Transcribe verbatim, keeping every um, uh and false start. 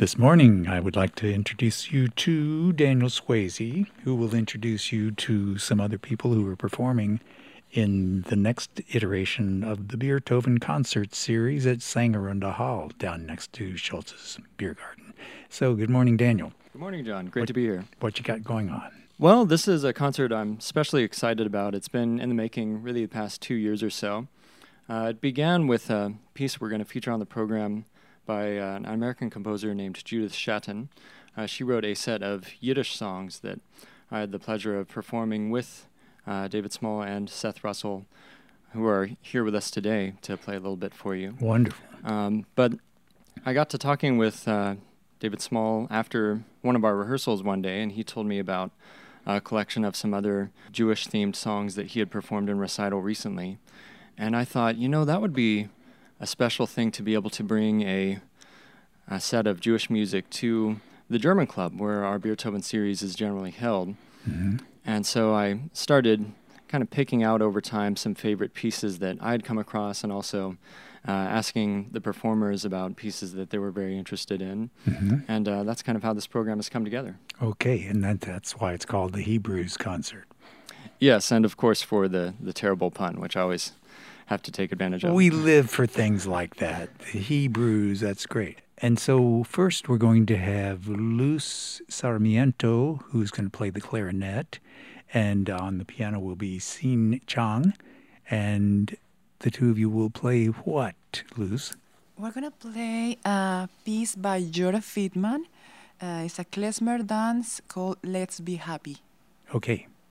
This morning, I would like to introduce you to Daniel Swayze, who will introduce you to some other people who are performing in the next iteration of the Beethoven concert series at Sangerunda Hall down next to Schultz's Beer Garden. So, good morning, Daniel. Good morning, John. Great what, to be here. What you got going on? Well, this is a concert I'm especially excited about. It's been in the making really the past two years or so. Uh, it began with a piece we're going to feature on the program by uh, an American composer named Judith Shatton. Uh, she wrote a set of Yiddish songs that I had the pleasure of performing with uh, David Small and Seth Russell, who are here with us today to play a little bit for you. Wonderful. Um, but I got to talking with uh, David Small after one of our rehearsals one day, and he told me about a collection of some other Jewish-themed songs that he had performed in recital recently. And I thought, you know, that would be a special thing to be able to bring a, a set of Jewish music to the German club where our Beethoven series is generally held. Mm-hmm. And so I started kind of picking out over time some favorite pieces that I'd come across and also uh, asking the performers about pieces that they were very interested in. Mm-hmm. And uh, that's kind of how this program has come together. Okay, and that, that's why it's called the Hebrews concert. Yes, and of course for the, the terrible pun, which I always have to take advantage of. We live for things like that. The Hebrews, that's great. And so first we're going to have Luz Sarmiento, who's going to play the clarinet, and on the piano will be Xin Chang, and the two of you will play what, Luz? We're going to play a piece by Jora Friedman. Uh, it's a klezmer dance called Let's Be Happy. Okay.